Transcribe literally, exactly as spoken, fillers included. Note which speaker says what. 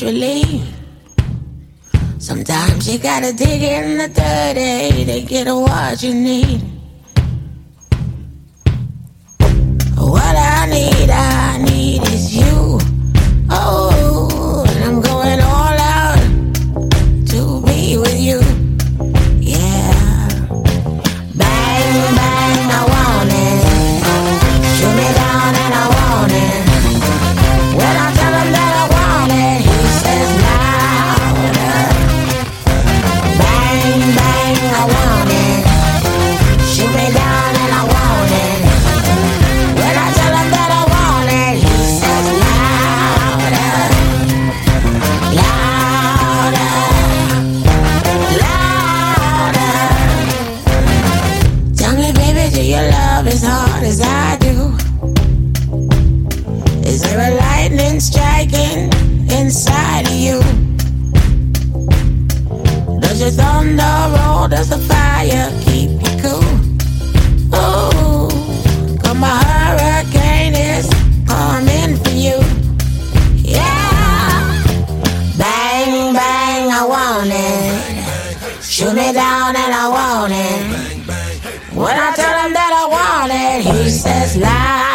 Speaker 1: naturally. Sometimes you gotta dig in the dirty to get what you need. What I need, I need is you. Oh, and I'm going all out to be with you. Yeah. Bang, bang, I want it. Shoot me down and I want it. When I tell him that I want it, he says louder. Bang, bang, I want it. Shoot me down and I want it. When I tell him that I want it, he says louder. Louder. Louder. Tell me, baby, do you love as hard as I do? Is there a lightning striking inside of you? Does your thunder roll? Does the fire keep you cool? Ooh, 'cause my hurricane is coming for you. Yeah. Bang, bang, I want it. Shoot me down and I want it. When I tell him that I want it, he says lie.